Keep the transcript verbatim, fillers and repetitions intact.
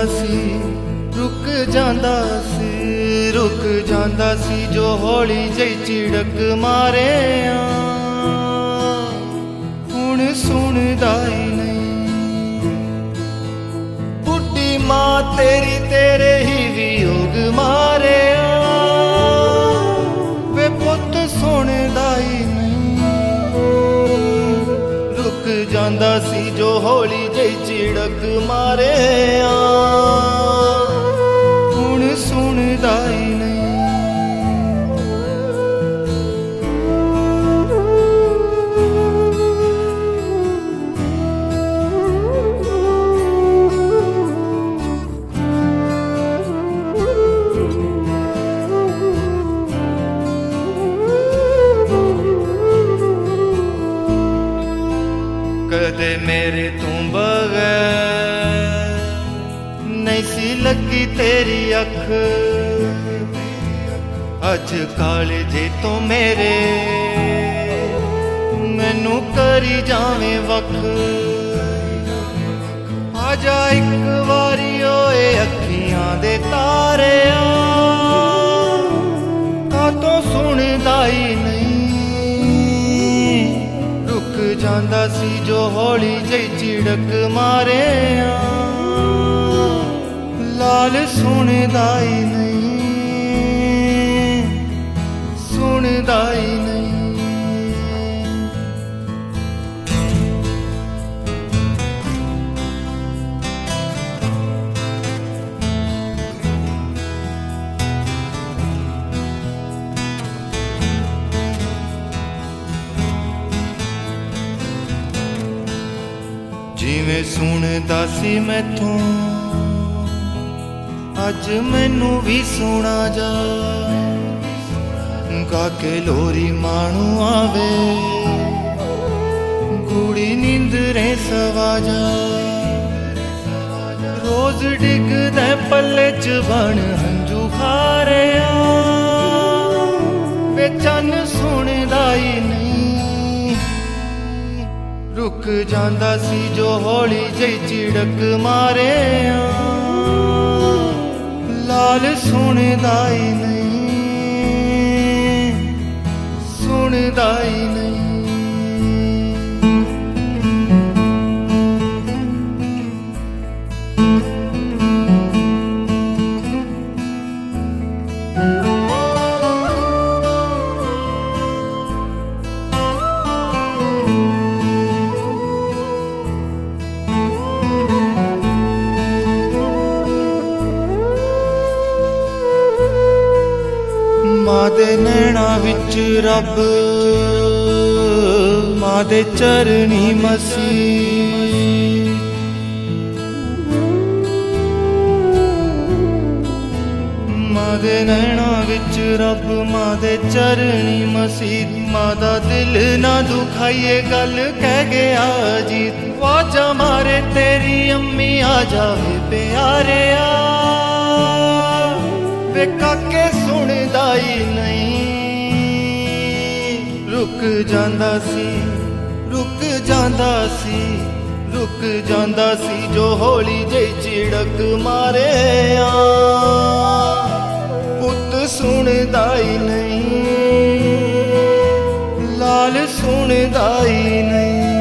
सी रुक जांदा सी रुक जांदा सी जो हौली जई झिड़क मारे हुण सुनदा ही नहीं। बुढ़ी मां तेरी तेरे ही वियोग मारे वे पुत सुनदा ही नहीं। रुक जांदा सी जो हौली जई झिड़क मारे हुण सुनदा ही नहीं। कदे मेरे तू बगैर नहीं सी लगी तेरी अख अज काले जे तो मेरे मैनू करी जावे वख। आजा एक वारी ओए अखियां दे तारे का तो सुनदा ही नहीं। रुक जांदा सी जो हौली जई झिड़क मारे लाल सुनदा ही नहीं सुनदा ही नहीं। जिवें सुनदा सी मैथों अज मैनू भी सुना जा गा के लोरी मानू आवे गूड़ी नींदरें सवा जा। रोज डिगदे पल्ले च बन हंजू खारे वे चन सुनदा ही नहीं। रुक जांदा सी जो हौली जई झिड़क मारे लाल सुनदा ही नहीं सुनदा ही नहीं। मां दे नैना विच रब मां दे चरनी मसी मां दे नैना विच रब मां दे चरनी मसीत। मां दा दिल ना दुखाइए गल कह गया जी वाजा मारे तेरी अम्मी आ जावे प्यारे वे काके सुनदा ही नहीं। रुक जांदा सी रुक जांदा सी रुक जांदा सी जो हौली जई झिड़क मारे पुत सुनदा ही नहीं लाल सुनदा ही नहीं।